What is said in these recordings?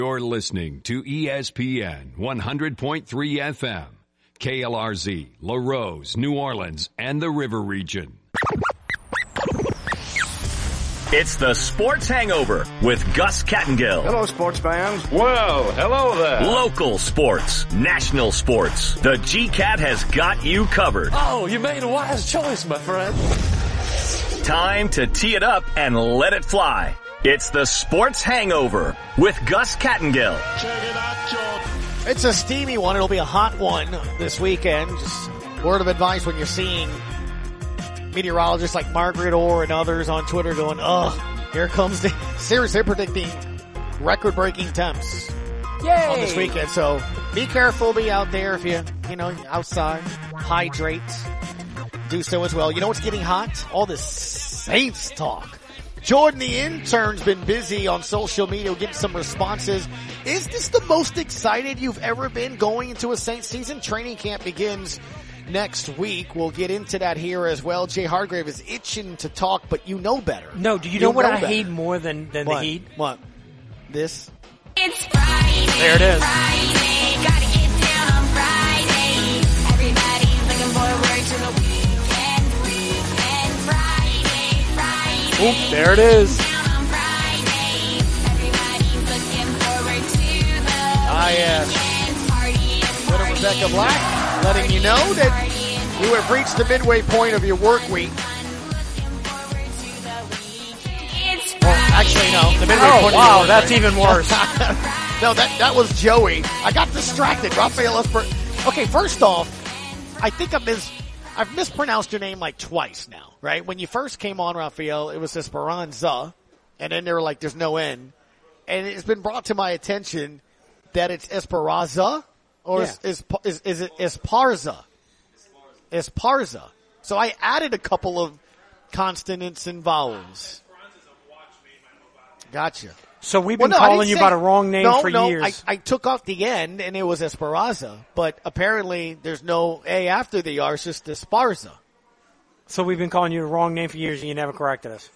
You're listening to ESPN 100.3 FM, KLRZ, LaRose, New Orleans, and the River Region. It's the Sports Hangover with Gus Kattengill. Hello, sports fans. Well, hello there. Local sports, national sports. The GCAT has got you covered. Oh, you made a wise choice, my friend. Time to tee it up and let it fly. It's the Sports Hangover with Gus Kattengill. Check it out, George. It's a steamy one. It'll be a hot one this weekend. Just word of advice when you're seeing meteorologists like Margaret Orr and others on Twitter going, here comes the seriously predicting record-breaking temps on this weekend. So be careful, be out there if you outside. Hydrate. Do so as well. You know what's getting hot? All this Saints talk. Jordan, the intern's been busy on social media getting some responses. Is this the most excited you've ever been going into a Saints season? Training camp begins next week. We'll get into that here as well. Jay Hargrave is itching to talk, but you know better. No, do you know what I hate more than the Heat? What? This? It's Friday. There it is. Friday. Gotta get down on Friday. Everybody's looking forward to the weekend. Friday. Oop, there it is. Down on Friday. Everybody's looking forward to the weekend party. Little Rebecca Black letting you know that you have reached the midway point of your work week. Well, actually, no. The midway point. Oh, wow, that's even worse. No, that was Joey. I got distracted. Rafael Esper. Okay, first off, I think I've mispronounced your name like twice now, right? When you first came on, Rafael, it was Esperanza, and then they were like, there's no N. And it's been brought to my attention that it's Esperanza, or is it Esparza? Esparza. So I added a couple of consonants and vowels. Gotcha. So we've been calling you by the wrong name for years. No, I took off the end and it was Esperanza, but apparently there's no A after the R, it's just Esparza. So we've been calling you the wrong name for years and you never corrected us.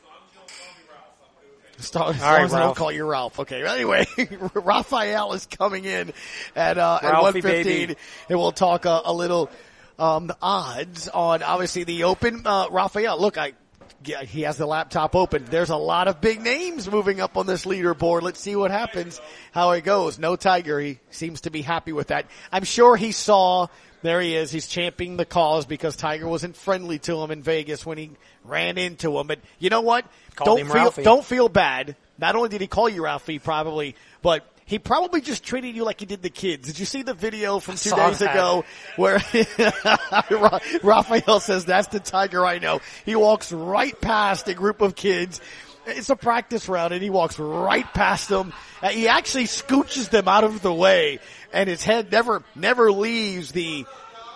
All right, I don't call you Ralph. Okay. Anyway, Raphael is coming in at 1:15, baby. And we'll talk a little odds on obviously the Open. Raphael, look, he has the laptop open. There's a lot of big names moving up on this leaderboard. Let's see what happens, how it goes. No Tiger. He seems to be happy with that. I'm sure he saw. There he is. He's championing the cause because Tiger wasn't friendly to him in Vegas when he ran into him. But you know what? Don't feel bad. Not only did he call you Ralphie probably, but he probably just treated you like he did the kids. Did you see the video from 2 days ago where Raphael says, that's the Tiger I know. He walks right past a group of kids. It's a practice round and he walks right past them. He actually scooches them out of the way and his head never leaves the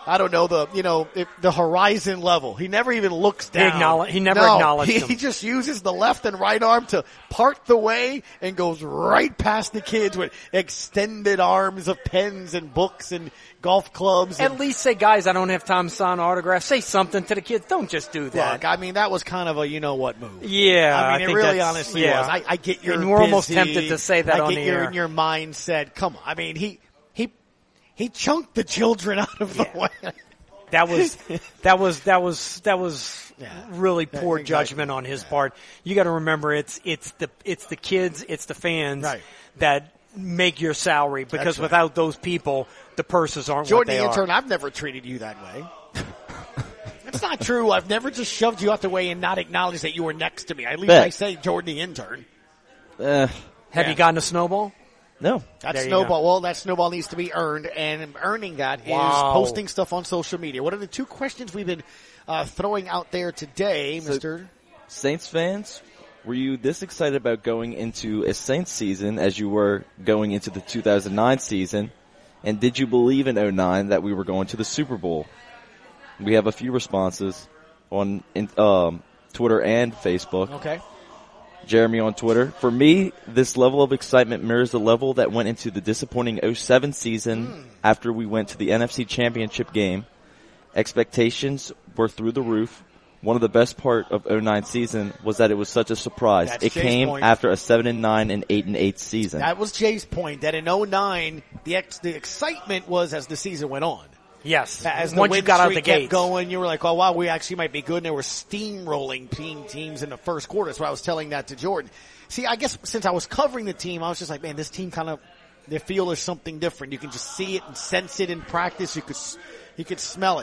horizon level. He never even looks down. He never acknowledged them. He just uses the left and right arm to part the way and goes right past the kids with extended arms of pens and books and golf clubs. At least say, guys, I don't have time to sign autographs. Say something to the kids. Don't just do that. Look, I mean, that was kind of a you-know-what move. Yeah. I mean, it really honestly was. I get your we're almost tempted to say that on the air. I get in your mindset. Come on. I mean, he chunked the children out of the way. That was really poor judgment on his part. You got to remember, it's the kids, it's the fans that make your salary because without those people, the purses aren't Jordan, what they the intern, are. I've never treated you that way. That's not true. I've never just shoved you out the way and not acknowledged that you were next to me. At least I say Jordan, the intern. Have you gotten a snowball? No. That snowball, well, that snowball needs to be earned, and earning that is posting stuff on social media. What are the two questions we've been throwing out there today, Mr. Saints fans, were you this excited about going into a Saints season as you were going into the 2009 season? And did you believe in 2009 that we were going to the Super Bowl? We have a few responses on Twitter and Facebook. Okay. Jeremy on Twitter. For me, this level of excitement mirrors the level that went into the disappointing 2007 season after we went to the NFC Championship game. Expectations were through the roof. one of the best part of 09 season was that it was such a surprise. That's it Jay's came point. after a 7-9 and 8-8 season. That was Jay's point, that in 09, the excitement was as the season went on. Yes. As the Once you got out the kept gates. going, you were like, oh, wow, we actually might be good. And they were steamrolling teams in the first quarter. So I was telling that to Jordan. See, I guess since I was covering the team, I was just like, man, this team kind of, they feel there's something different. You can just see it and sense it in practice. You could smell it.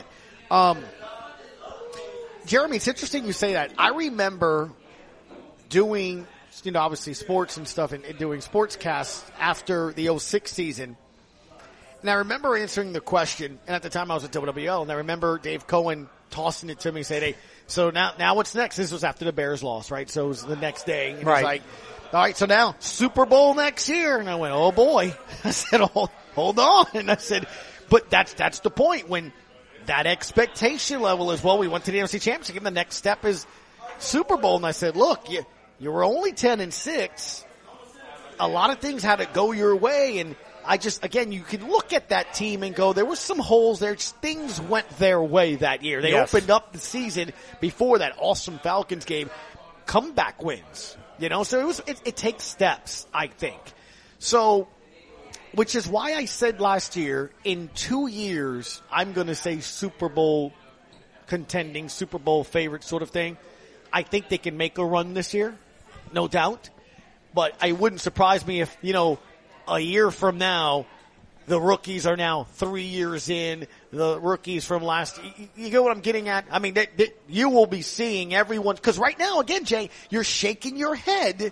Jeremy, it's interesting you say that. I remember doing, obviously sports and stuff and doing sportscasts after the 06 season. And I remember answering the question, and at the time I was at WWL, and I remember Dave Cohen tossing it to me and saying, hey, so now what's next? This was after the Bears lost, right? So it was the next day. And right. He was like, all right, so now Super Bowl next year. And I went, oh boy. I said, hold on. And I said, but that's the point when that expectation level is, well, we went to the NFC Championship and the next step is Super Bowl. And I said, look, you were only 10-6. A lot of things had to go your way. And again, you can look at that team and go, there were some holes there. Things went their way that year. They opened up the season before that awesome Falcons game. Comeback wins, so it takes steps, I think. So, which is why I said last year, in 2 years, I'm going to say Super Bowl contending, Super Bowl favorite sort of thing. I think they can make a run this year, no doubt. But it wouldn't surprise me if, a year from now, the rookies are now 3 years in. The rookies from you get what I'm getting at? I mean, you will be seeing everyone, because right now, again, Jay, you're shaking your head.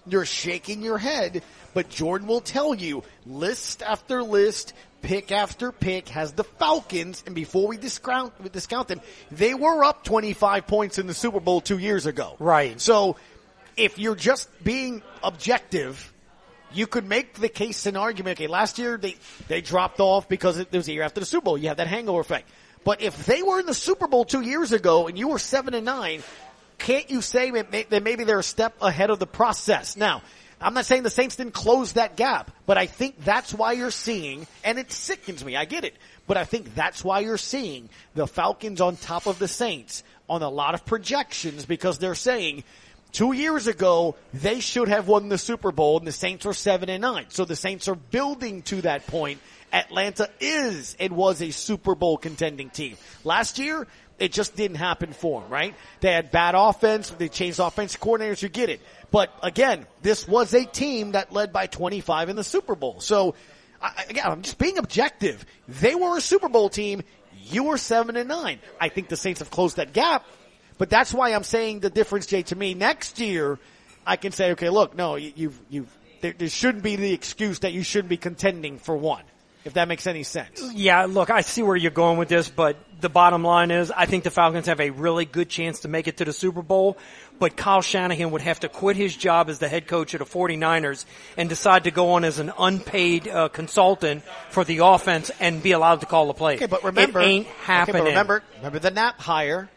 But Jordan will tell you, list after list, pick after pick has the Falcons, and before we discount them, they were up 25 points in the Super Bowl 2 years ago. Right. So, if you're just being objective, you could make the case and argument, okay, last year they dropped off because it was the year after the Super Bowl. You have that hangover effect. But if they were in the Super Bowl 2 years ago and you were 7-9, can't you say that maybe they're a step ahead of the process? Now, I'm not saying the Saints didn't close that gap, but I think that's why you're seeing, and it sickens me, I get it, but I think that's why you're seeing the Falcons on top of the Saints on a lot of projections, because they're saying 2 years ago, they should have won the Super Bowl, and the Saints are 7-9. So the Saints are building to that point. Atlanta is and was a Super Bowl contending team. Last year, it just didn't happen for them, right? They had bad offense. They changed offensive coordinators. You get it. But again, this was a team that led by 25 in the Super Bowl. So, again, I'm just being objective. They were a Super Bowl team. You were 7-9. I think the Saints have closed that gap. But that's why I'm saying the difference, Jay, to me, next year, I can say, okay, look, no, there shouldn't be the excuse that you shouldn't be contending for one, if that makes any sense. Yeah, look, I see where you're going with this, but the bottom line is I think the Falcons have a really good chance to make it to the Super Bowl, but Kyle Shanahan would have to quit his job as the head coach of the 49ers and decide to go on as an unpaid consultant for the offense and be allowed to call the play. Okay, but remember, it ain't happening. Okay, but remember the Knapp hire.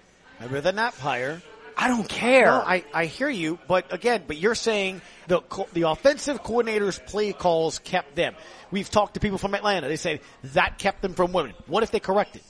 I don't care. No, I hear you, but you're saying the offensive coordinator's play calls kept them. We've talked to people from Atlanta. They say that kept them from winning. What if they corrected?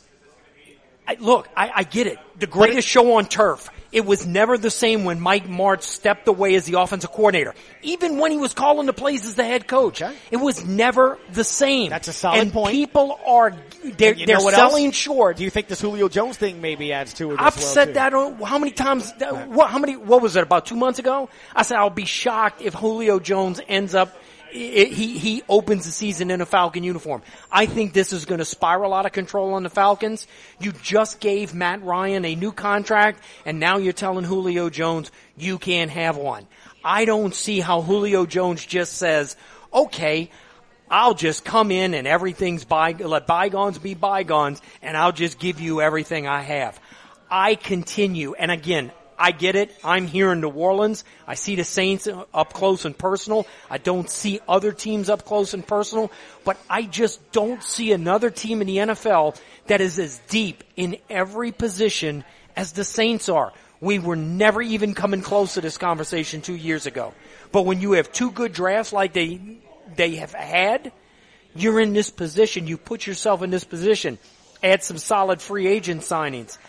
I get it. The greatest show on turf. It was never the same when Mike Martz stepped away as the offensive coordinator. Even when he was calling the plays as the head coach. Okay. It was never the same. That's a solid point. And people are, they're selling short. Do you think this Julio Jones thing maybe adds to it? I've said that how many times, what was it, about 2 months ago? I said I'll be shocked if Julio Jones ends up, he opens the season in a Falcon uniform. I think this is going to spiral out of control on the Falcons. You just gave Matt Ryan a new contract, and now you're telling Julio Jones you can't have one. I don't see how Julio Jones just says, okay, I'll just come in and let bygones be bygones, and I'll just give you everything I have. I continue, and again, I get it. I'm here in New Orleans. I see the Saints up close and personal. I don't see other teams up close and personal, but I just don't see another team in the NFL that is as deep in every position as the Saints are. We were never even coming close to this conversation 2 years ago. But when you have two good drafts like they have had, you're in this position. You put yourself in this position. Add some solid free agent signings.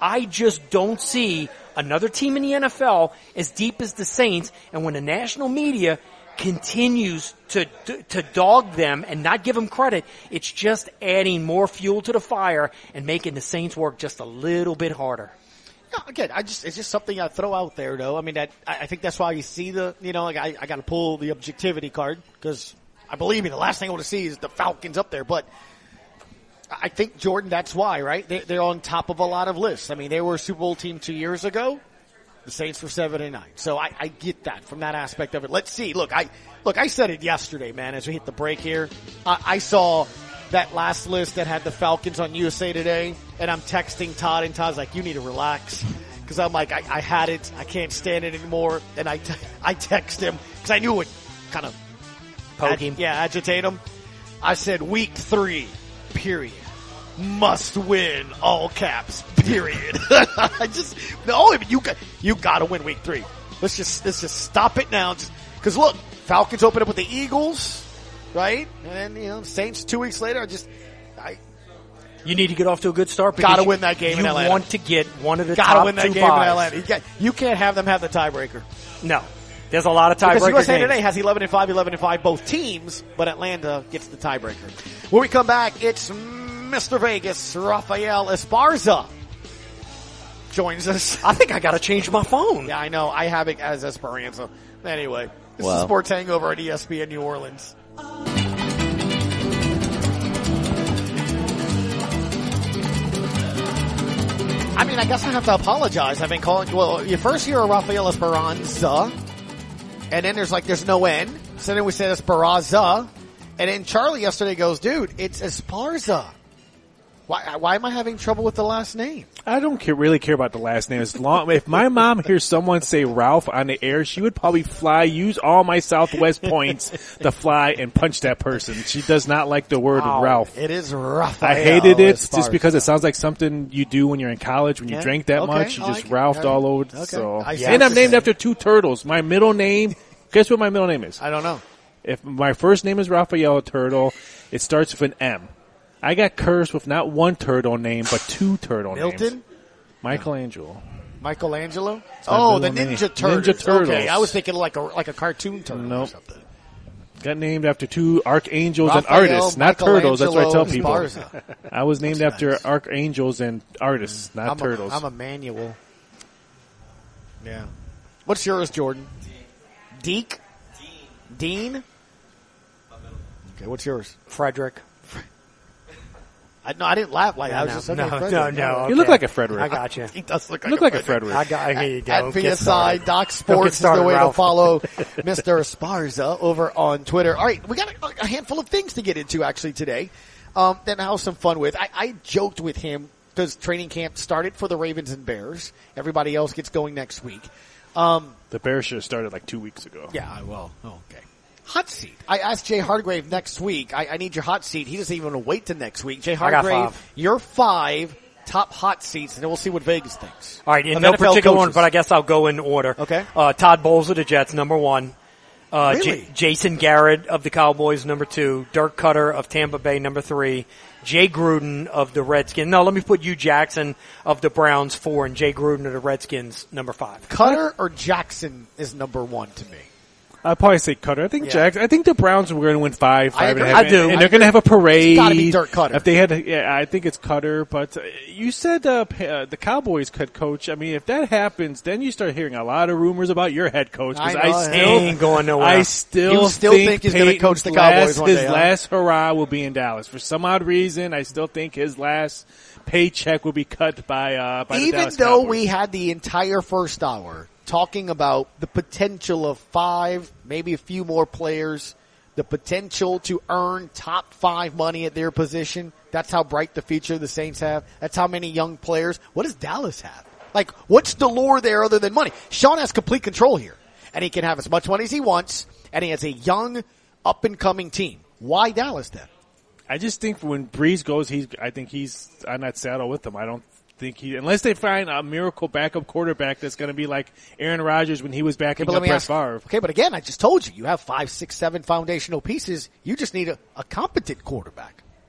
I just don't see another team in the NFL as deep as the Saints. And when the national media continues to dog them and not give them credit, it's just adding more fuel to the fire and making the Saints work just a little bit harder. No, again, it's just something I throw out there, though. I mean, I think that's why you see I got to pull the objectivity card because I believe me, the last thing I want to see is the Falcons up there. But I think, Jordan, that's why, right? They're on top of a lot of lists. I mean, they were a Super Bowl team 2 years ago. The Saints were 7-9. So I get that from that aspect of it. Let's see. Look, I said it yesterday, man, as we hit the break here. I saw that last list that had the Falcons on USA Today, and I'm texting Todd, and Todd's like, you need to relax. Because I'm like, I had it. I can't stand it anymore. And I text him because I knew it kind of poke him. Agitate him. I said, week 3, period. Must win, all caps, period. You got to win week 3. Let's just stop it now. Because look, Falcons open up with the Eagles, right? And then, Saints 2 weeks later. You need to get off to a good start. Got to win that game in Atlanta. You want to get one of the top 2 2 win that game buys. in Atlanta. You can't have them have the tiebreaker. No. There's a lot of tiebreaker because USA games. Today has 11-5, 11-5, both teams, but Atlanta gets the tiebreaker. When we come back, it's Mr. Vegas, Rafael Esparza joins us. I think I got to change my phone. Yeah, I know. I have it as Esperanza. Anyway, this is Wow. Sports Hangover at ESPN New Orleans. I mean, I guess I have to apologize. I've been calling, you first hear Rafael Esperanza, and then there's no N. So then we say Esperanza, and then Charlie yesterday goes, dude, it's Esparza. Why am I having trouble with the last name? I don't really care about the last name. If my mom hears someone say Ralph on the air, she would probably use all my Southwest points to fly and punch that person. She does not like the word Ralph. It is Rafael. I hated it Esparza. just because it sounds like something you do when you're in college when you drink that much. You just Ralphed all over. Okay. So, I and I'm named after 2 turtles. My middle name, guess what my middle name is? I don't know. If my first name is Rafael Turtle, it starts with an M. I got cursed with not 1 turtle name, but 2 turtle names. Milton? Michelangelo. Michelangelo? my Oh, the middle name. Ninja Turtles. Ninja Turtles. Okay, I was thinking like a cartoon turtle or Nope. something. Got named after 2 archangels and Raphael artists, not turtles. That's what I tell people. Esparza. I was named That's after nice. archangels and artists, not turtles. I'm Emmanuel. Yeah. What's yours, Jordan? Deke? Dean? Okay, what's yours? Frederick. I didn't laugh like that. I was just saying Frederick. No. You look like a Frederick. I got you. He does look You look like a Frederick. Here you go. At Get PSI, started. Doc Don't Sports get is the started, way to Ralph. follow Mr. Esparza over on Twitter. All right, we got a handful of things to get into actually today that I'll have some fun with. I joked with him because training camp started for the Ravens and Bears. Everybody else gets going next week. The Bears should have started like 2 weeks ago. Yeah, well, okay. Hot seat. I asked Jay Hargrave next week. I need your hot seat. He doesn't even want to wait till next week. Jay I got Hargrave, 5. your 5 top hot seats, and then we'll see what Vegas thinks. All right, in Of no NFL particular order, coaches. but I guess I'll go in order. Okay. Todd Bowles of the Jets, number 1. Really? Jason Garrett of the Cowboys, number 2. Dirk Cutter of Tampa Bay, number 3. Jay Gruden of the Redskins. No, let me put Hugh Jackson of the Browns, 4, and Jay Gruden of the Redskins, number 5. Cutter or Jackson is number 1 to me. I'd probably say Cutter. I think Yeah. I think the Browns were going to win 5 I and a agree. half. I do. And I they're going to have a parade. It's gotta be Dirk Cutter. If they had, I think it's Cutter. But you said the Cowboys head coach. I mean, if that happens, then you start hearing a lot of rumors about your head coach. I Because know, still He ain't going nowhere. I still You still think he's gonna Peyton's coach the Cowboys one his day, huh? last hurrah will be in Dallas. For some odd reason, I still think his last paycheck will be cut by the Even Dallas though Cowboys. we had the entire first hour talking about the potential of 5, maybe a few more players, the potential to earn top 5 money at their position. That's how bright the future the Saints have. That's how many young players. What does Dallas have? Like, what's the lure there other than money? Sean has complete control here, and he can have as much money as he wants, and he has a young, up-and-coming team. Why Dallas then? I just think when Breeze goes, I think he's on that saddle with them. I don't think unless they find a miracle backup quarterback that's going to be like Aaron Rodgers when he was backing up Brett Favre. Okay, but again, I just told you, you have 5, 6, 7 foundational pieces. You just need a competent quarterback.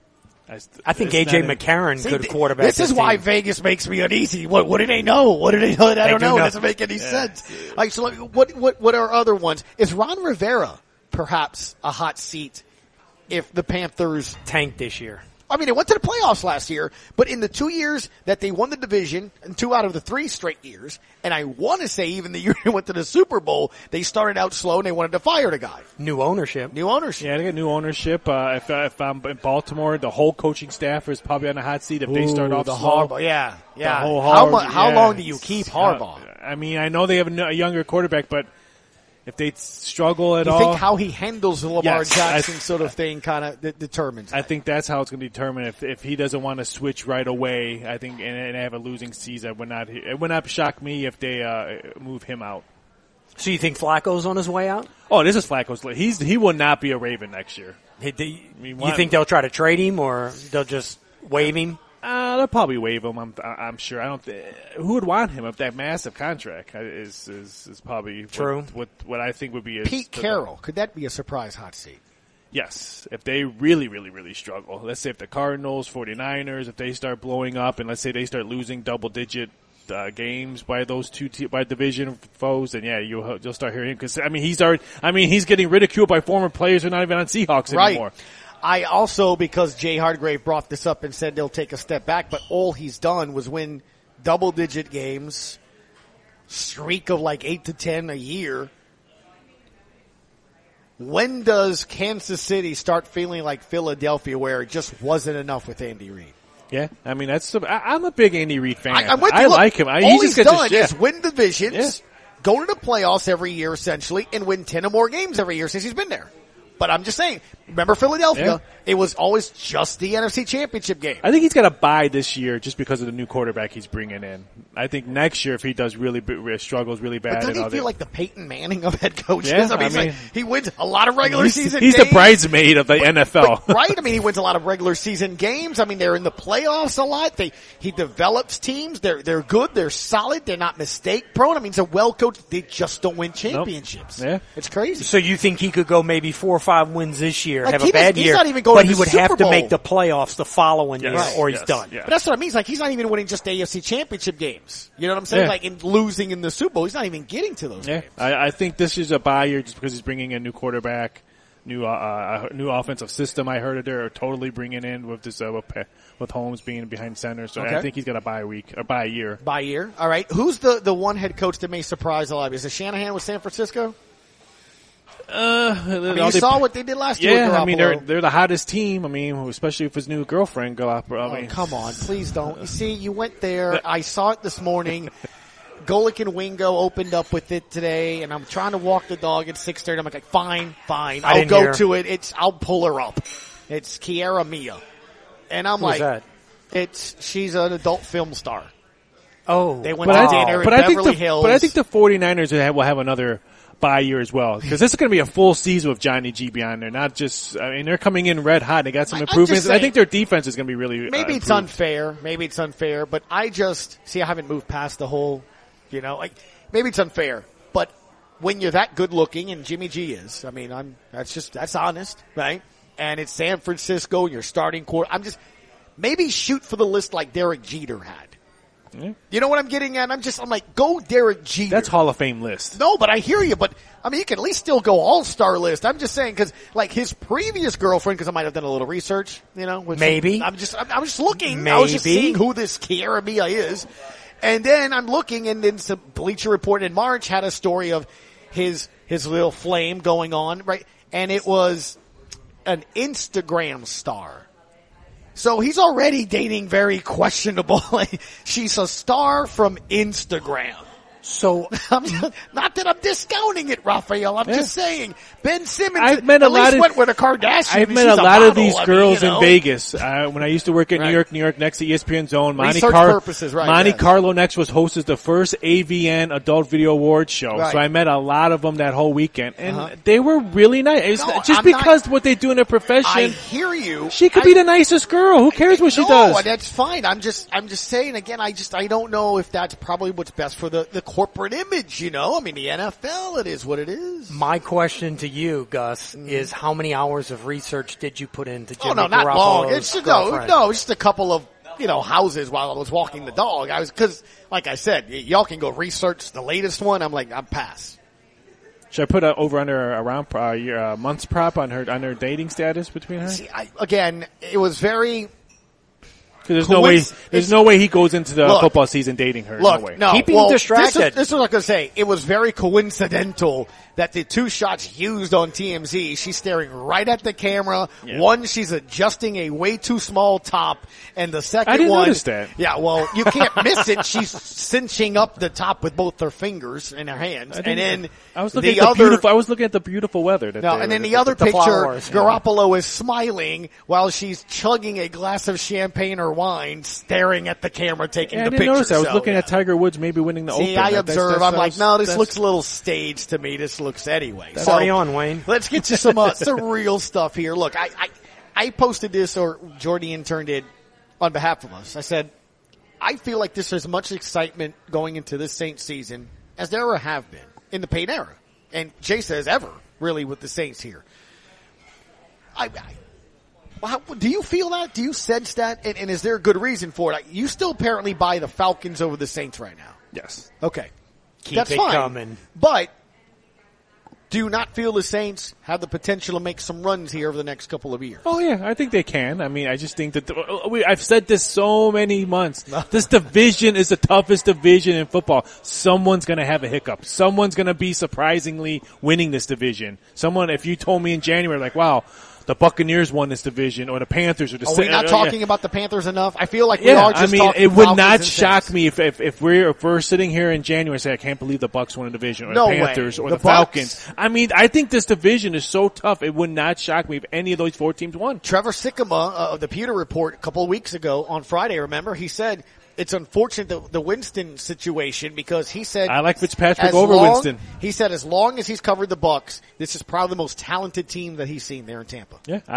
I think A.J. McCarron could quarterback This is why Vegas makes me uneasy. What do they know? What do they know? I don't know. It doesn't make any sense. Like, so what are other ones? Is Ron Rivera perhaps a hot seat if the Panthers tank this year? I mean, they went to the playoffs last year, but in the 2 years that they won the division, and 2 out of the 3 straight years, and I want to say even the year they went to the Super Bowl, they started out slow and they wanted to fire the guy. New ownership. Yeah, they got new ownership. If I'm in Baltimore, the whole coaching staff is probably on the hot seat if they start off slow. Harbaugh. Yeah. How long do you keep Harbaugh? I mean, I know they have a younger quarterback, but if they struggle at you all, think how he handles the Lamar Yes, Jackson sort of thing kind of determines. I think that's how it's going to determine if he doesn't want to switch right away. I think and have a losing season, it would not shock me if they move him out. So you think Flacco's on his way out? Oh, this is Flacco's. He will not be a Raven next year. You think they'll try to trade him or they'll just waive him? They'll probably waive him. I'm sure. Who would want him if that massive contract is probably true. What I think would be Pete Carroll. Could that be a surprise hot seat? Yes, if they really, really, really struggle. Let's say if the Cardinals, 49ers, if they start blowing up, and let's say they start losing double-digit games by those by division foes, then yeah, you'll start hearing him because he's getting ridiculed by former players who are not even on Seahawks anymore. I also, because Jay Hardgrave brought this up and said they'll take a step back, but all he's done was win double-digit games, streak of like 8 to 10 a year. When does Kansas City start feeling like Philadelphia, where it just wasn't enough with Andy Reid? Yeah, I mean I'm a big Andy Reid fan. I'm with you. Like him. All he's done is win divisions, go to the playoffs every year essentially, and win 10 or more games every year since he's been there. But I'm just saying, remember Philadelphia? Yeah. It was always just the NFC Championship game. I think he's got to bye this year just because of the new quarterback he's bringing in. I think next year, if he does struggles really bad. But doesn't he feel like the Peyton Manning of head coaches? Yeah, I mean, he wins a lot of regular season games. He's the bridesmaid of the NFL. Right? I mean, he wins a lot of regular season games. I mean, they're in the playoffs a lot. He develops teams. They're good. They're solid. They're not mistake prone. I mean, he's a well-coached. They just don't win championships. Nope. Yeah. It's crazy. So you think he could go maybe 4 or 5 wins this year, like have a bad year, not even going but he would Super have Bowl. to make the playoffs the following year, or he's done. Yeah. But that's what I mean. It's like he's not even winning just AFC Championship games. You know what I'm saying? Yeah. Like in losing in the Super Bowl, he's not even getting to those games. I think this is a bye year just because he's bringing in a new quarterback, new offensive system. I heard they're totally bringing in with this with Holmes being behind center. So I think he's got a bye year. Bye year. All right. Who's the one head coach that may surprise a lot? Is it Shanahan with San Francisco? You saw what they did last year. Yeah, I mean they're the hottest team. I mean, especially with his new girlfriend Garoppolo. Come on, please don't. You see, you went there. I saw it this morning. Golic and Wingo opened up with it today, and I'm trying to walk the dog at 6:30. I'm like, fine, I'll go to it. I'll pull her up. It's Kiara Mia, and I'm Who's that? She's an adult film star. Oh, they went to dinner in Beverly Hills. But I think the 49ers will have another bye year as well, because this is going to be a full season with Johnny G beyond there. Not just, I mean, they're coming in red hot. They got some improvements. I think their defense is going to be really. Maybe it's unfair. But I haven't moved past the whole. Maybe it's unfair, but when you're that good looking, and Jimmy G is, I mean, that's honest, right? And it's San Francisco, your starting core. Maybe shoot for the list like Derek Jeter had. Yeah. You know what I'm getting at? I'm like, go Derek Jeter. That's Hall of Fame list. No, but I hear you. But I mean, you can at least still go All-Star list. I'm just saying because, like, his previous girlfriend, because I might have done a little research, maybe. I'm just looking. Maybe. I was just seeing who this Kiara Mia is, and then I'm looking, and then some Bleacher Report in March had a story of his little flame going on, right? And it was an Instagram star. So he's already dating very questionable. She's a star from Instagram. So, not that I'm discounting it, Raphael. I'm just saying, Ben Simmons I've met at least went with a Kardashian. I've met a lot of these girls in Vegas. When I used to work at New York next to ESPN Zone. Monte Carlo next was hosted the first AVN Adult Video Awards show. Right. So I met a lot of them that whole weekend. And they were really nice. What they do in their profession. I hear you. She could be the nicest girl. Who cares what she does? No, that's fine. I'm just saying again, I don't know if that's probably what's best for the corporate image, you know. I mean, the NFL, it is what it is. My question to you, Gus, is how many hours of research did you put into Jimmy Oh, no, not long. Garoppolo's girlfriend? No, it's just a couple of, houses while I was walking the dog. Cause, like I said, y'all can go research the latest one. I'm pass. Should I put over under around your month's prop on her dating status between her? See, it was very. Because there's no way he goes into the football season dating her. Look, no way. no, Keep him distracted. This is what I'm going to say. It was very coincidental that the two shots used on TMZ, she's staring right at the camera. Yeah. One, she's adjusting a way too small top, and the second one. I didn't notice that. Yeah, well, you can't miss it. She's cinching up the top with both her fingers in her hands, and then I was looking at the beautiful weather. And then the other picture, Garoppolo is smiling while she's chugging a glass of champagne or wine, staring at the camera, taking the picture. I didn't notice that. I was looking at Tiger Woods maybe winning the Open. See, I observe. I'm like, no, this looks a little staged to me. This looks anyway. Party on, Wayne. Let's get to some real stuff here. Look, I posted this, or Jordy Intern did, on behalf of us. I said, I feel like there's as much excitement going into this Saints season as there ever have been in the Payne era. And Jay says ever, really, with the Saints here. Do you feel that? Do you sense that? And is there a good reason for it? You still apparently buy the Falcons over the Saints right now. Yes. Okay. Keep it coming. But do you not feel the Saints have the potential to make some runs here over the next couple of years? Oh, yeah. I think they can. I mean, I just think that I've said this so many months. This division is the toughest division in football. Someone's going to have a hiccup. Someone's going to be surprisingly winning this division. If you told me in January, like, wow, the Buccaneers won this division, or the Panthers, or the. Are we not talking about the Panthers enough? I feel like we are just talking. I mean, it would not shock me if we're sitting here in January and say, I can't believe the Bucs won a division, or the Panthers, or the Falcons. I mean, I think this division is so tough. It would not shock me if any of those four teams won. Trevor Sikkema of the Pewter Report a couple of weeks ago on Friday, remember, he said it's unfortunate the Winston situation, because he said I like Fitzpatrick over Winston. He said as long as he's covered the Bucs, this is probably the most talented team that he's seen there in Tampa. Yeah, I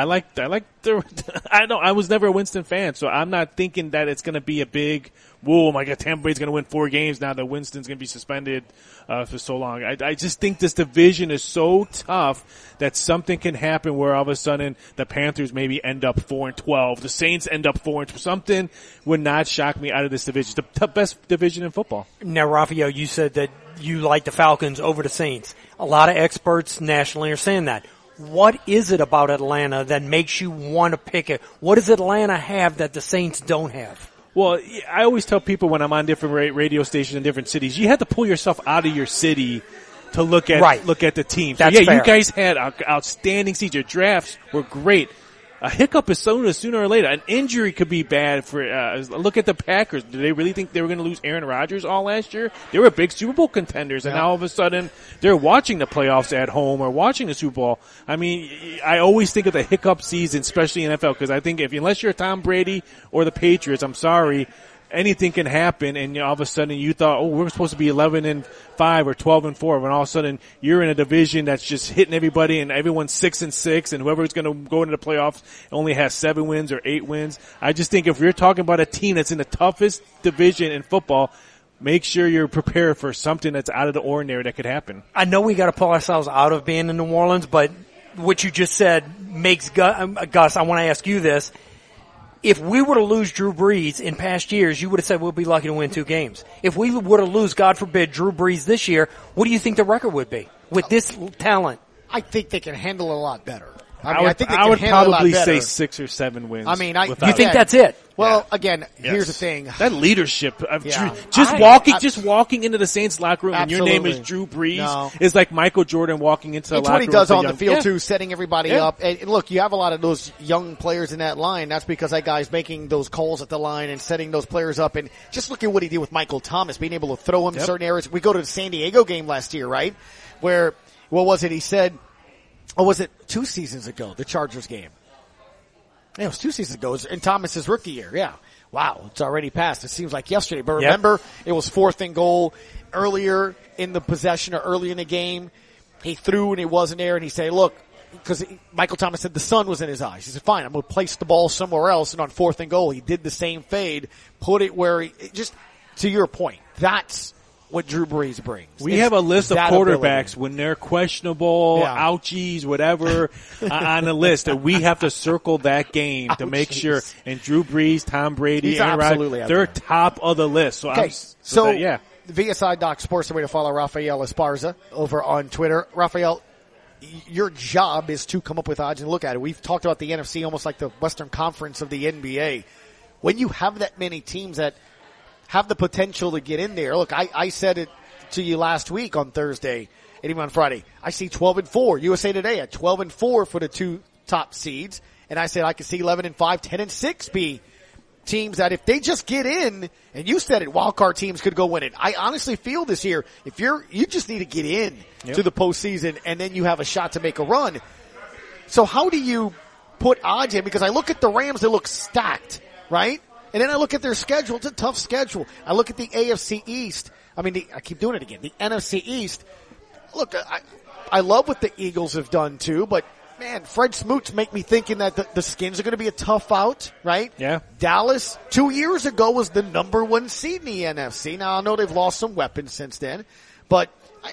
was never a Winston fan, so I'm not thinking that it's going to be a big, whoa, my God, Tampa Bay's going to win 4 games now that Winston's going to be suspended for so long. I just think this division is so tough that something can happen where all of a sudden the Panthers maybe end up 4-12, the Saints end up 4-12. Something would not shock me out of this division. It's the best division in football. Now, Rafael, you said that you like the Falcons over the Saints. A lot of experts nationally are saying that. What is it about Atlanta that makes you want to pick it? What does Atlanta have that the Saints don't have? Well, I always tell people when I'm on different radio stations in different cities, you have to pull yourself out of your city to look at the team. So That's fair. You guys had outstanding seasons. Your drafts were great. A hiccup is sooner or later. An injury could be bad for, look at the Packers. Did they really think they were going to lose Aaron Rodgers all last year? They were big Super Bowl contenders, and now all of a sudden they're watching the playoffs at home or watching the Super Bowl. I mean, I always think of the hiccup season, especially in NFL, because I think unless you're Tom Brady or the Patriots, I'm sorry, anything can happen, and all of a sudden you thought, we're supposed to be 11-5 or 12-4, when all of a sudden you're in a division that's just hitting everybody, and everyone's 6-6, and whoever's going to go into the playoffs only has 7 wins or 8 wins. I just think if you're talking about a team that's in the toughest division in football, make sure you're prepared for something that's out of the ordinary that could happen. I know we got to pull ourselves out of being in New Orleans, but what you just said makes Gus, I want to ask you this. If we were to lose Drew Brees in past years, you would have said we'll be lucky to win 2 games. If we were to lose, God forbid, Drew Brees this year, what do you think the record would be with this talent? I think they can handle it a lot better. I would probably say 6 or 7 wins. I mean, you think that's it? Well, again, here's the thing. That leadership of just walking into the Saints locker room and your name is Drew Brees is like Michael Jordan walking into the locker room. It's what he does on the field too, setting everybody up. And look, you have a lot of those young players in that line. That's because that guy's making those calls at the line and setting those players up. And just look at what he did with Michael Thomas, being able to throw him in certain areas. We go to the San Diego game last year, right? Where, what was it? He said, was it 2 seasons ago, the Chargers game? Yeah, it was 2 seasons ago. It was in Thomas's rookie year. Yeah. Wow. It's already passed. It seems like yesterday. But remember, it was 4th and goal earlier in the possession or early in the game. He threw and it wasn't there. And he said, look, because Michael Thomas said the sun was in his eyes. He said, fine, I'm going to place the ball somewhere else. And on 4th and goal, he did the same fade, put it where just to your point, that's what Drew Brees brings. We have a list of that quarterbacks ability. when they're questionable, ouchies, whatever, on the list that we have to circle that game to make sure. And Drew Brees, Tom Brady, He's Aaron absolutely Rodgers, they're out there. top of the list. So, Okay, yeah. VSI Doc Sports, the way to follow Rafael Esparza over on Twitter. Rafael, your job is to come up with odds and look at it. We've talked about the NFC almost like the Western Conference of the NBA. When you have that many teams that have the potential to get in there, look, I said it to you last week on Thursday and even on Friday. I see 12-4. USA Today at 12-4 for the two top seeds. And I said I could see 11-5, 10-6 be teams that if they just get in, and you said it, wild card teams could go win it. I honestly feel this year, if you just need to get in to the postseason, and then you have a shot to make a run. So how do you put odds in? Because I look at the Rams, they look stacked, right? And then I look at their schedule. It's a tough schedule. I look at the AFC East. I keep doing it again. The NFC East. Look, I love what the Eagles have done too, but man, Fred Smoots make me thinking that the Skins are going to be a tough out, right? Yeah. Dallas 2 years ago was the number one seed in the NFC. Now I know they've lost some weapons since then, but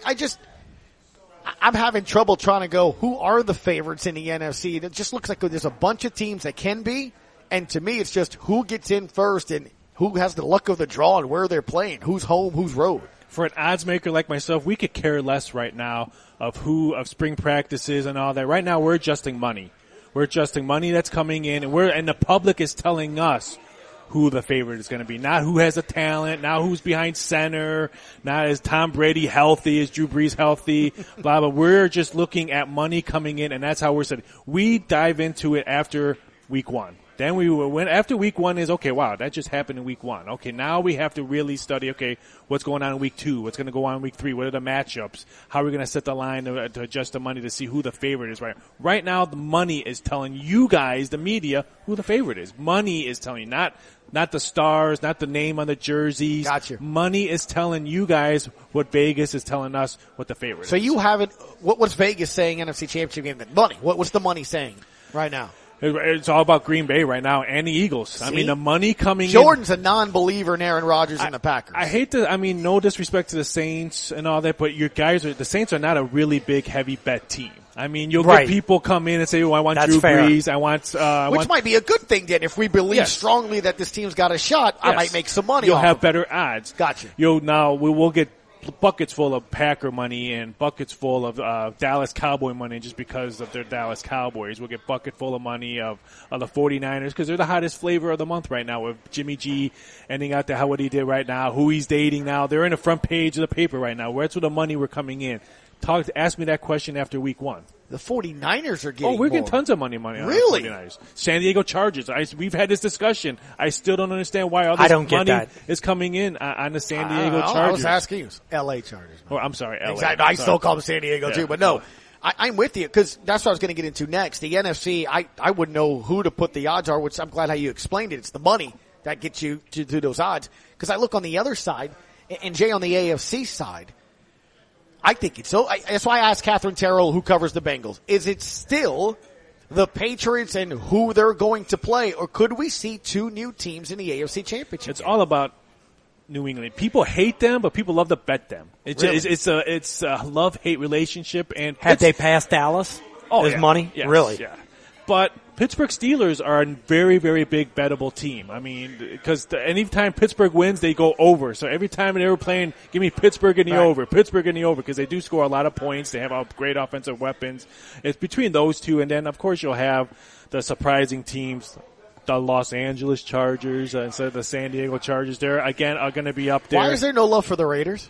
I'm having trouble trying to go, who are the favorites in the NFC? It just looks like there's a bunch of teams that can be, and to me it's just who gets in first and who has the luck of the draw and where they're playing, who's home, who's road. For an odds maker like myself, we could care less right now of spring practices and all that. Right now, we're adjusting money. We're adjusting money that's coming in, and the public is telling us who the favorite is going to be. Not who has the talent, not who's behind center, not is Tom Brady healthy, is Drew Brees healthy, blah, blah. We're just looking at money coming in, and that's how we're setting. We dive into it after week one. Then after week one is, okay, wow, that just happened in week one. Okay, now we have to really study, okay, what's going on in week two? What's going to go on in week three? What are the matchups? How are we going to set the line to adjust the money to see who the favorite is, right? Right now, the money is telling you guys, the media, who the favorite is. Money is telling you, not the stars, not the name on the jerseys. Gotcha. Money is telling you guys what Vegas is telling us what the favorite is. So you haven't, what's Vegas saying NFC Championship game? The money. What's the money saying right now? It's all about Green Bay right now and the Eagles. See? I mean, the money coming Jordan's a non-believer in Aaron Rodgers and the Packers. I hate to, no disrespect to the Saints and all that, but the Saints are not a really big heavy bet team. I mean, you'll get people come in and say, I want Drew Brees. I want, which might be a good thing then. If we believe strongly that this team's got a shot, I might make some money. You'll have better odds. Gotcha. Now we will get buckets full of Packer money and buckets full of Dallas Cowboy money just because of their Dallas Cowboys. We'll get bucket full of money of the 49ers because they're the hottest flavor of the month right now with Jimmy G ending out to what he did right now, who he's dating now. They're in the front page of the paper right now. Where's where the money we're coming in? Ask me that question after week one. The 49ers are getting we're getting tons of money on really? The 49ers. San Diego Chargers. We've had this discussion. I still don't understand why all this money is coming in on the San Diego Chargers. I was asking you. L.A. Chargers. Oh, I'm sorry, L.A. Exactly. I still call them San Diego too, but no. I'm with you because that's what I was going to get into next. The NFC, I wouldn't know who to put the odds are, which I'm glad how you explained it. It's the money that gets you to those odds. Because I look on the other side, and Jay on the AFC side, I think it's so. That's why I asked Catherine Terrell, who covers the Bengals, is it still the Patriots and who they're going to play, or could we see two new teams in the AFC Championship? It's all about New England. People hate them, but people love to bet them. It's a love-hate relationship. And had they passed Dallas? Money? Yes, really? Yeah. But Pittsburgh Steelers are a very, very big bettable team. I mean, because anytime Pittsburgh wins, they go over. So every time they were playing, give me Pittsburgh in the over, Pittsburgh in the over, because they do score a lot of points. They have great offensive weapons. It's between those two, and then, of course, you'll have the surprising teams, the Los Angeles Chargers instead of the San Diego Chargers. They're, again, are going to be up there. Why is there no love for the Raiders?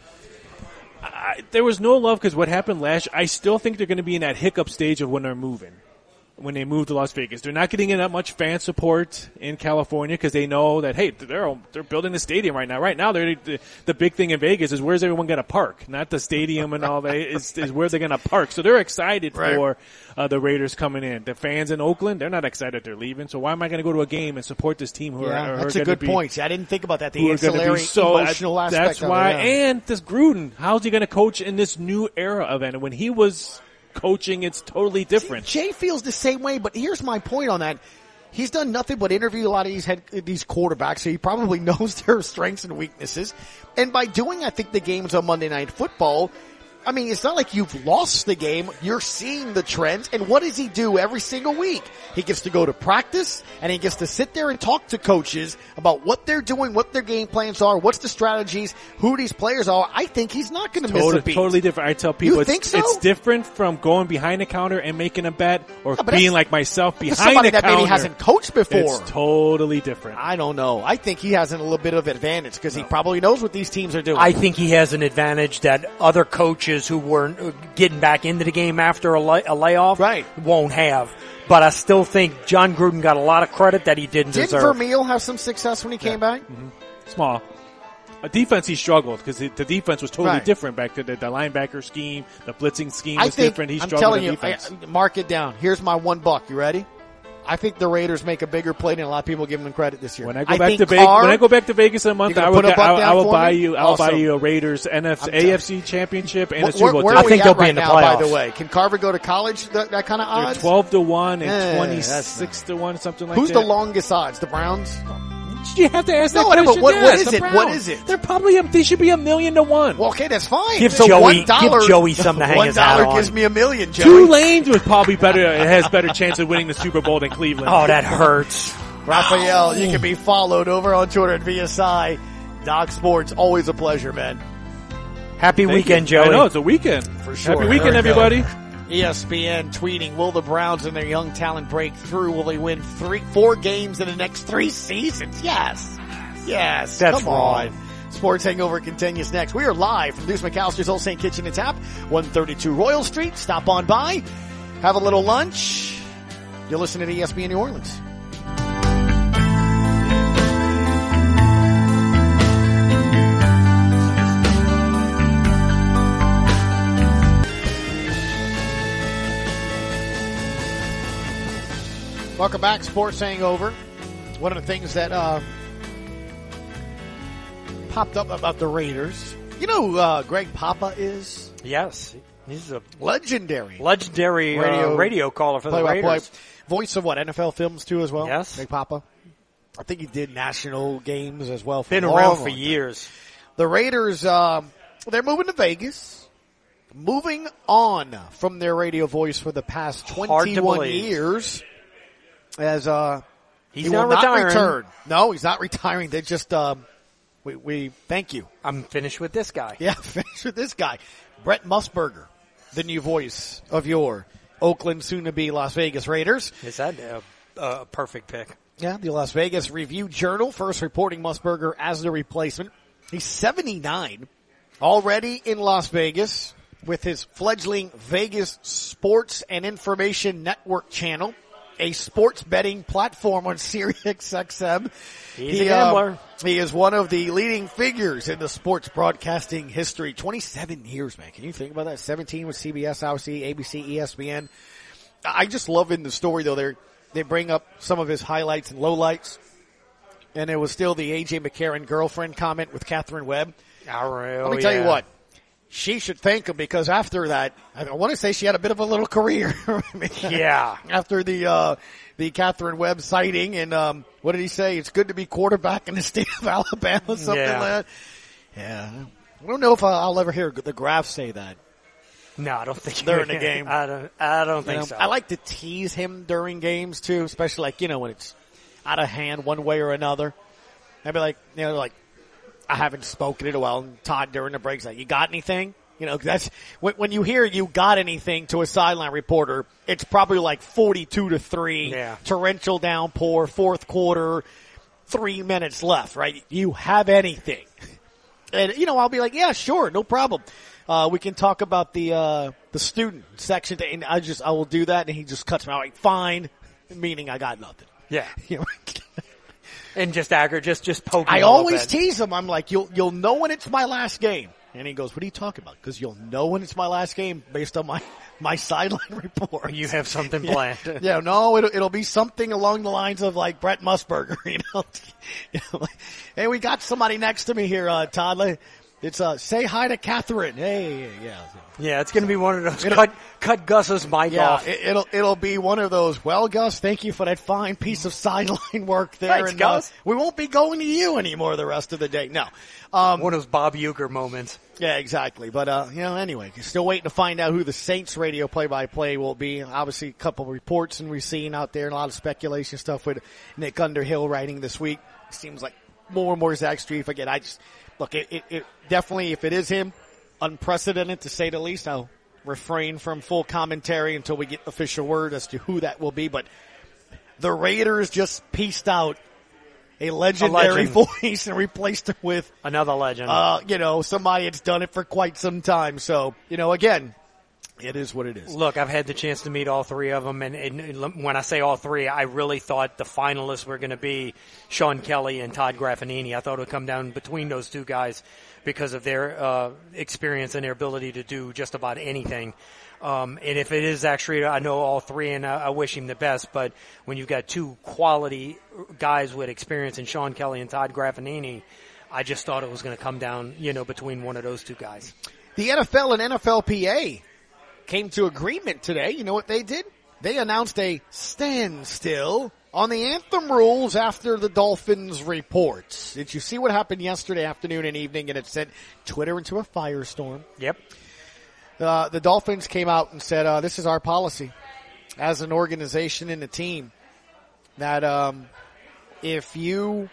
There was no love because what happened last year, I still think they're going to be in that hiccup stage of when they're moving. When they move to Las Vegas, they're not getting that much fan support in California because they know that, hey, they're building the stadium right now. Right now, the big thing in Vegas is where's everyone going to park? Not the stadium and all that. Is where they're going to park. So they're excited for the Raiders coming in. The fans in Oakland, they're not excited they're leaving. So why am I going to go to a game and support this team? That's a good point. See, I didn't think about that. The ancillary emotional aspect. That's why. Of it, and this Gruden, how's he going to coach in this new era of it? When he was coaching, it's totally different. See, Jay feels the same way, but here's my point on that. he's done nothing but interview a lot of these quarterbacks, so he probably knows their strengths and weaknesses. And by doing, I think, the games on Monday Night Football, I mean, it's not like you've lost the game. You're seeing the trends. And what does he do every single week? He gets to go to practice, and he gets to sit there and talk to coaches about what they're doing, what their game plans are, what's the strategies, who these players are. I think he's not going to miss a beat. Totally different. I tell people it's different from going behind the counter and making a bet or being like myself behind somebody the that counter. Maybe hasn't coached before. It's totally different. I don't know. I think he has a little bit of advantage because he probably knows what these teams are doing. I think he has an advantage that other coaches who weren't getting back into the game after a layoff won't have. But I still think John Gruden got a lot of credit that he didn't deserve. Didn't Vermeil have some success when he came back? Mm-hmm. Small. A defense he struggled because the defense was totally different back then. The linebacker scheme, the blitzing scheme was different. He struggled in defense. Mark it down. Here's my $1. You ready? I think the Raiders make a bigger play than a lot of people give them credit this year. When I go back to Vegas in a month, I will buy you a Raiders AFC championship and a Super Bowl. I think they'll be in the playoffs. By the way, can Carver go to college? That kind of odds? 12-1 and 26-1, something like that. Who's the longest odds? The Browns. You have to ask that question. But what is it? What is it? They're probably they should be $1 million to 1. Well, okay, that's fine. Give Joey something to hang his hat on. $1 gives me $1 million, Joey. Tulane was probably has better chance of winning the Super Bowl than Cleveland. Oh, that hurts. Raphael, you can be followed over on Twitter at VSI. Doc Sports, always a pleasure, man. Happy weekend, Joey. I know, it's a weekend. For sure. Happy weekend, everybody. ESPN tweeting, will the Browns and their young talent break through? Will they win 4 games in the next 3 seasons? Yes. Yes. That's Come on. Sports Hangover continues next. We are live from Deuce McAllister's Old St. Kitchen and Tap, 132 Royal Street. Stop on by. Have a little lunch. You're listening to ESPN New Orleans. Welcome back, Sports Hangover. One of the things that popped up about the Raiders. You know who Greg Papa is? Yes. He's a legendary radio caller for the Raiders. Voice of what? NFL films too as well? Yes. Greg Papa. I think he did national games as well. Been around for years. The Raiders, they're moving to Vegas. Moving on from their radio voice for the past 21 years. As he's not retiring. Return. No, he's not retiring. They just we thank you. I'm finished with this guy. Yeah, finished with this guy. Brett Musburger, the new voice of your Oakland, soon-to-be Las Vegas Raiders. Is that a perfect pick? Yeah, the Las Vegas Review-Journal first reporting Musburger as the replacement. He's 79, already in Las Vegas with his fledgling Vegas Sports and Information Network channel, a sports betting platform on SiriusXM. He's a gambler. He is one of the leading figures in the sports broadcasting history. 27 years, man. Can you think about that? 17 with CBS, obviously, ABC, ESPN. I just love in the story, though. They bring up some of his highlights and lowlights. And it was still the A.J. McCarron girlfriend comment with Catherine Webb. Let me tell you what. She should thank him because after that, I want to say she had a bit of a little career. Yeah. After the Catherine Webb sighting and, what did he say? It's good to be quarterback in the state of Alabama, something like that. Yeah. I don't know if I'll ever hear the Graf say that. No, I don't think during the game. I don't think so. I like to tease him during games too, especially when it's out of hand one way or another. I'd be like, I haven't spoken in a while. And Todd during the breaks like, you got anything? That's when you hear you got anything to a sideline reporter, it's probably like 42-3, torrential downpour, fourth quarter, 3 minutes left, right? You have anything. And, I'll be like, yeah, sure, no problem. We can talk about the student section, and I will do that, and he just cuts me out like, fine, meaning I got nothing. Yeah. And just poke him. I always tease him. I'm like, you'll know when it's my last game. And he goes, what are you talking about? Because you'll know when it's my last game based on my sideline report. You have something planned. Yeah, no, it'll be something along the lines of like Brett Musburger, Hey, we got somebody next to me here, Todd. It's say hi to Catherine. Hey, yeah. Yeah, it's going to be one of those cut Gus's mic off. It'll be one of those. Well, Gus, thank you for that fine piece of sideline work there. Thanks, and Gus. We won't be going to you anymore the rest of the day. No, one of those Bob Uecker moments. Yeah, exactly. But anyway, still waiting to find out who the Saints radio play-by-play will be. Obviously, a couple of reports and we've seen out there, and a lot of speculation stuff with Nick Underhill writing this week. Seems like more and more Zach Strief. Again, look, it definitely, if it is him, unprecedented to say the least. I'll refrain from full commentary until we get official word as to who that will be. But the Raiders just pieced out a legendary voice and replaced him with another legend. Somebody that's done it for quite some time. So, again, it is what it is. Look, I've had the chance to meet all three of them, and when I say all three, I really thought the finalists were going to be Sean Kelly and Todd Graffinini. I thought it would come down between those two guys because of their experience and their ability to do just about anything. And if it is actually, I know all three, and I wish him the best, but when you've got two quality guys with experience in Sean Kelly and Todd Graffinini, I just thought it was going to come down, between one of those two guys. The NFL and NFLPA came to agreement today. You know what they did? They announced a standstill on the anthem rules after the Dolphins reports. Did you see what happened yesterday afternoon and evening, and it sent Twitter into a firestorm? Yep. The Dolphins came out and said, this is our policy as an organization and a team, that if you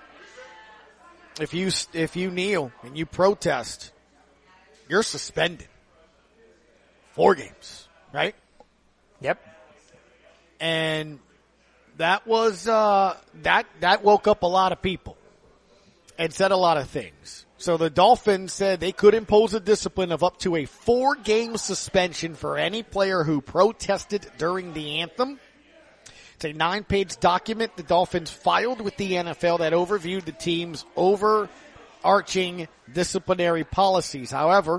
kneel and you protest, you're suspended 4 games, right? Yep. And that was that woke up a lot of people and said a lot of things. So the Dolphins said they could impose a discipline of up to a 4-game suspension for any player who protested during the anthem. It's a 9-page document the Dolphins filed with the NFL that overviewed the team's overarching disciplinary policies. However,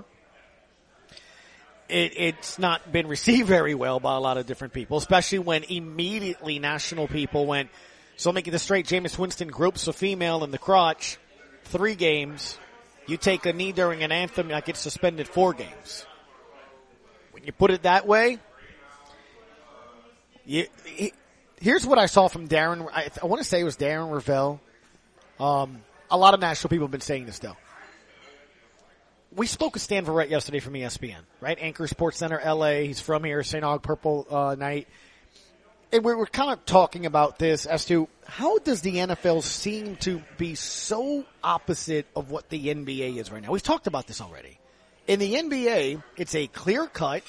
it's not been received very well by a lot of different people, especially when immediately national people went, so making this straight, Jameis Winston gropes a female in the crotch, 3 games. You take a knee during an anthem, I get suspended 4 games. When you put it that way, here's what I saw from Darren. I want to say it was Darren Ravel. A lot of national people have been saying this, though. We spoke with Stan Verrett yesterday from ESPN, right? Anchor Sports Center, LA. He's from here, St. Aug Purple Night. And we were kind of talking about this as to how does the NFL seem to be so opposite of what the NBA is right now. We've talked about this already. In the NBA, it's a clear-cut,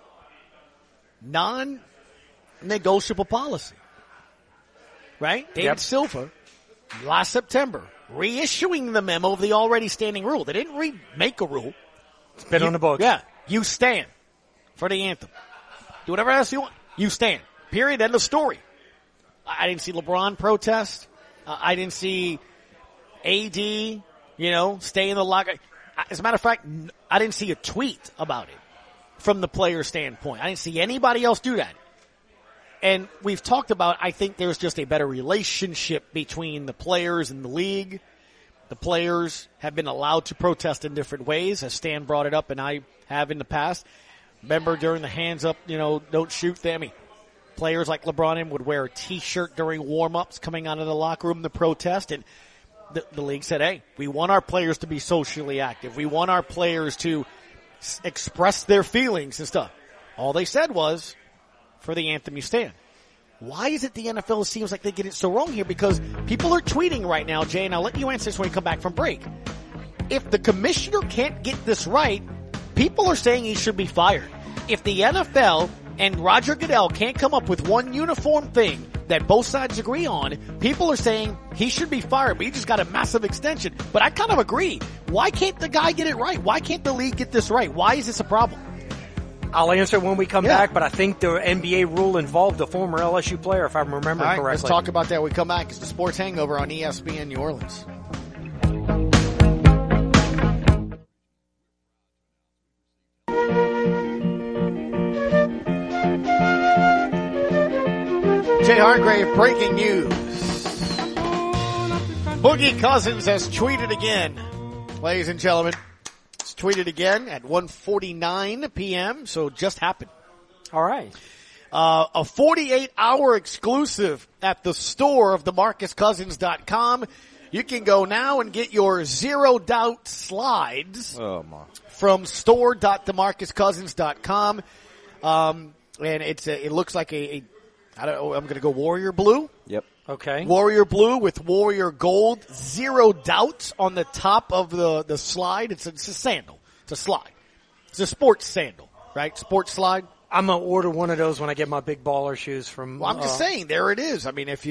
non-negotiable policy, right? David Silver, last September, reissuing the memo of the already standing rule. They didn't remake a rule. It's been on the books. Yeah. You stand for the anthem. Do whatever else you want. You stand. Period. End of story. I didn't see LeBron protest. I didn't see AD, stay in the locker. As a matter of fact, I didn't see a tweet about it from the player standpoint. I didn't see anybody else do that. And we've talked about, I think there's just a better relationship between the players and the league. The players have been allowed to protest in different ways, as Stan brought it up and I have in the past. Remember during the hands up, don't shoot them. Players like LeBron would wear a T-shirt during warm-ups coming out of the locker room to protest. And the league said, hey, we want our players to be socially active. We want our players to express their feelings and stuff. All they said was, for the anthem you stand. Why is it the NFL seems like they get it so wrong here? Because people are tweeting right now, Jay, and I'll let you answer this when we come back from break. If the commissioner can't get this right, people are saying he should be fired. If the NFL and Roger Goodell can't come up with one uniform thing that both sides agree on, people are saying he should be fired, but he just got a massive extension. But I kind of agree. Why can't the guy get it right? Why can't the league get this right? Why is this a problem? I'll answer when we come back, but I think the NBA rule involved a former LSU player, if I remember correctly. Let's talk about that when we come back. It's the Sports Hangover on ESPN New Orleans. Jay Hargrave, breaking news. Boogie Cousins has tweeted again. Ladies and gentlemen, tweeted again at 1:49 p.m., so just happened. All right. A 48-hour exclusive at the store of DeMarcusCousins.com. You can go now and get your Zero Doubt slides from store.DeMarcusCousins.com. And it looks like I'm going to go Warrior Blue. Yep. Okay. Warrior Blue with Warrior Gold. Zero Doubt on the top of the slide. It's a sandal. It's a slide. It's a sports sandal, right? Sports slide. I'm going to order one of those when I get my big baller shoes from. Well, I'm just saying, there it is. I mean, if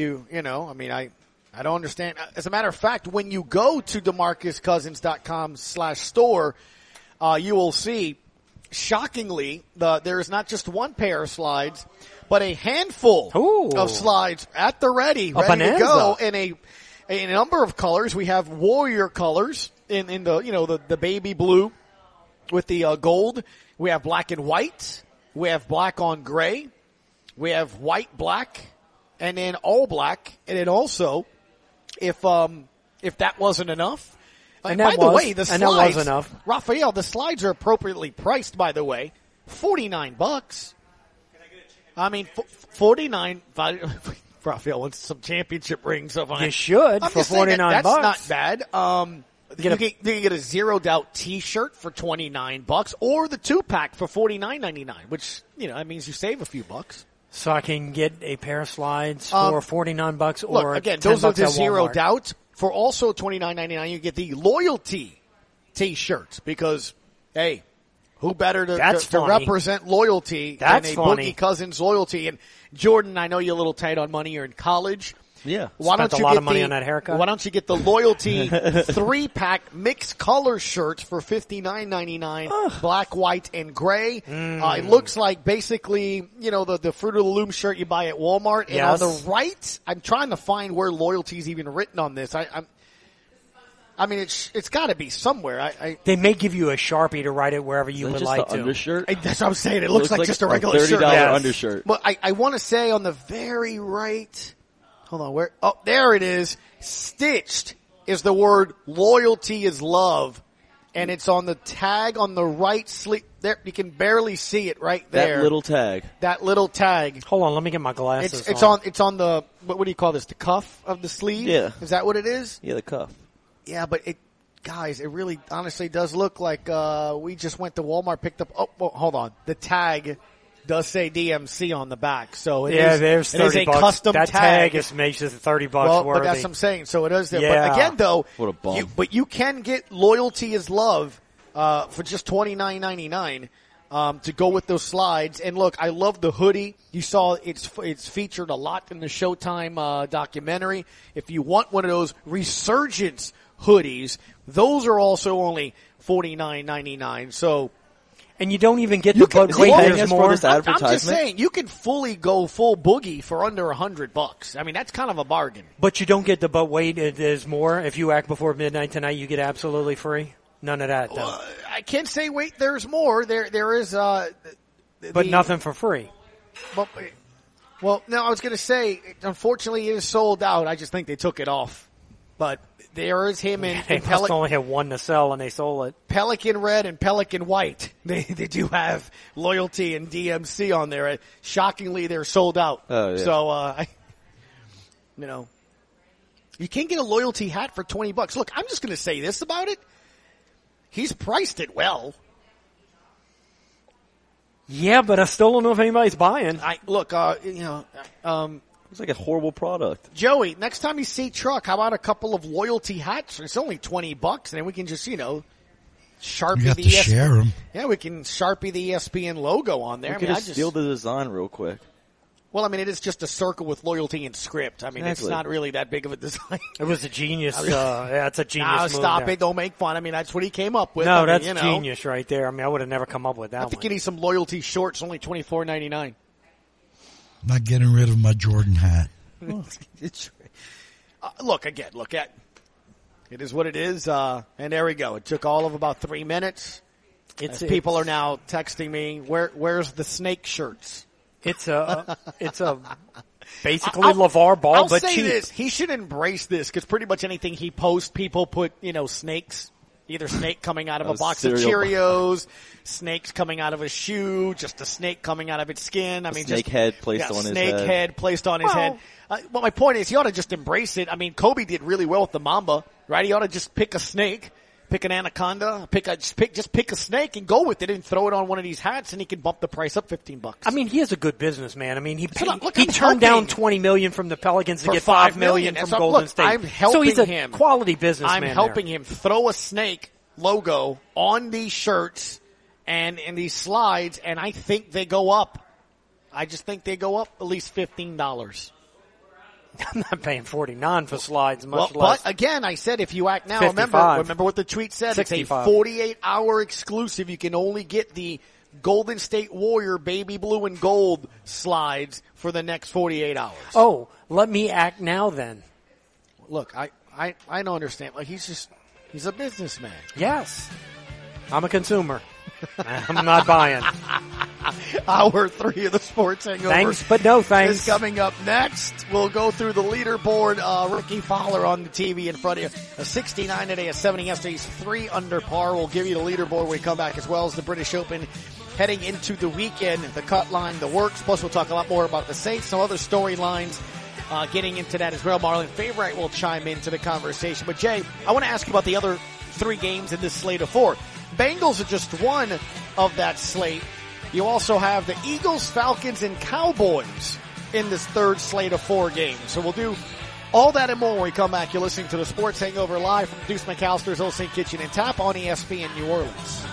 I don't understand. As a matter of fact, when you go to DeMarcusCousins.com/store, you will see, shockingly, there is not just one pair of slides, but a handful of slides at the ready to go in a number of colors. We have Warrior colors in the baby blue with the gold. We have black and white. We have black on gray. We have white, black, and then all black. And then also, if that wasn't enough, and by the way, the that slides, was enough. Raphael, the slides are appropriately priced, by the way. $49. I mean, 49. Raphael wants some championship rings. So you should for $49. That's not bad. You can get a Zero Doubt T-shirt for $29, or the 2-pack for $49.99, which that means you save a few bucks. So I can get a pair of slides for $49, or look, again, $10 those are the at Zero Walmart. Doubt. For also $29.99, you get the loyalty T-shirts because, hey, who better to represent loyalty than a Boogie Cousins loyalty? And Jordan, I know you're a little tight on money. You're in college. Yeah. Spent a lot of money on that haircut. Why don't you get the loyalty 3-pack mixed color shirts for $59.99, black, white, and gray. It looks like basically, the Fruit of the Loom shirt you buy at Walmart. And on the right, I'm trying to find where loyalty is even written on this. I mean, it's got to be somewhere. They may give you a Sharpie to write it wherever you would like to. Undershirt? That's what I'm saying. It looks like just a regular $30 shirt. undershirt. But I want to say on the very right. Hold on, where? Oh, there it is. Stitched is the word loyalty is love. And it's on the tag on the right sleeve. There, you can barely see it right there. That little tag. Hold on, let me get my glasses. It's on the, what do you call this? The cuff of the sleeve? Yeah. Is that what it is? Yeah, the cuff. Yeah, but guys, it really honestly does look like, we just went to Walmart, picked up, hold on. The tag does say DMC on the back, so there's $30. It is a custom that tag. makes it $30 worthy. But that's what I'm saying. So it is there. Yeah. But again, though, what a bum. You can get Loyalty is Love for just $29.99 to go with those slides. And look, I love the hoodie. You saw it's featured a lot in the Showtime documentary. If you want one of those Resurgence hoodies, those are also only $49.99. So. And you don't even get the Bud Wait, there's more. I'm just saying, you can fully go full Boogie for under $100. I mean, that's kind of a bargain. But you don't get the But Wait, there's more. If you act before midnight tonight, you get absolutely free. None of that, though. I can't say, wait, there's more. There is, but nothing for free. Well, no, I was going to say, unfortunately, it is sold out. I just think they took it off. But there is him in They must only have one to sell, and they sold it. Pelican Red and Pelican White. They do have Loyalty and DMC on there. Shockingly, they're sold out. Oh, yeah. So, you can't get a Loyalty hat for $20. Look, I'm just going to say this about it. He's priced it well. Yeah, but I still don't know if anybody's buying. It's like a horrible product. Joey, next time you see Truck, how about a couple of Loyalty hats? It's only $20, and then we can just, Sharpie the ESPN. Share them. Yeah, we can Sharpie the ESPN logo on there. We could just steal the design real quick. Well, I mean, it is just a circle with Loyalty and script. I mean, It's not really that big of a design. It was a genius. It's a genius move. Stop there. it. Don't make fun. I mean, that's what he came up with. No, that's genius right there. I mean, I would have never come up with that I think you need some Loyalty shorts, only $24.99. Not getting rid of my Jordan hat. Look at it is what it is, and there we go. It took all of about 3 minutes. People are now texting me, where's the snake shirts? It's a basically LeVar Ball, I'll but say cheap. This. He should embrace this because pretty much anything he posts, people put, snakes. Either snake coming out of a A box of cereal Cheerios, snakes coming out of a shoe, just a snake coming out of its skin. I mean, snake just head placed on his snake head. head placed on his head. But my point is, he ought to just embrace it. I mean, Kobe did really well with the Mamba, right? He ought to just pick a snake, pick an anaconda, pick a snake and go with it and throw it on one of these hats, and he can bump the price up $15. I mean, he is a good businessman. I mean, he look, he I'm turned down helping. $20 million from the Pelicans to For get $5 $5 million million. from Golden Look, State. I'm helping so he's a him. quality businessman. I'm helping him throw a snake logo on these shirts and these slides, and I think they go up. I just think they go up at least $15. I'm not paying $49 for slides, much less. But again, I said if you act now, 55. remember what the tweet said. 65. It's a 48-hour exclusive. You can only get the Golden State Warrior baby blue and gold slides for the next 48 hours. Oh, let me act now then. Look, I don't understand. Like, he's a businessman. Yes. I'm a consumer. I'm not buying. Hour 3 of the Sports Hangover. Thanks, but no thanks. Is coming up next. We'll go through the leaderboard. Ricky Fowler on the TV in front of you. A 69 today, a 70 yesterday. He's 3 under par. We'll give you the leaderboard when we come back, as well as the British Open heading into the weekend. The cut line, the works. Plus, we'll talk a lot more about the Saints, some other storylines. Getting into that as well. Marlon Favorite will chime into the conversation. But Jay, I want to ask you about the other 3 games in this slate of 4. Bengals are just one of that slate. You also have the Eagles, Falcons, and Cowboys in this third slate of 4 games. So we'll do all that and more when we come back. You're listening to the Sports Hangover live from Deuce McAllister's Old St. Kitchen and Tap on ESPN New Orleans.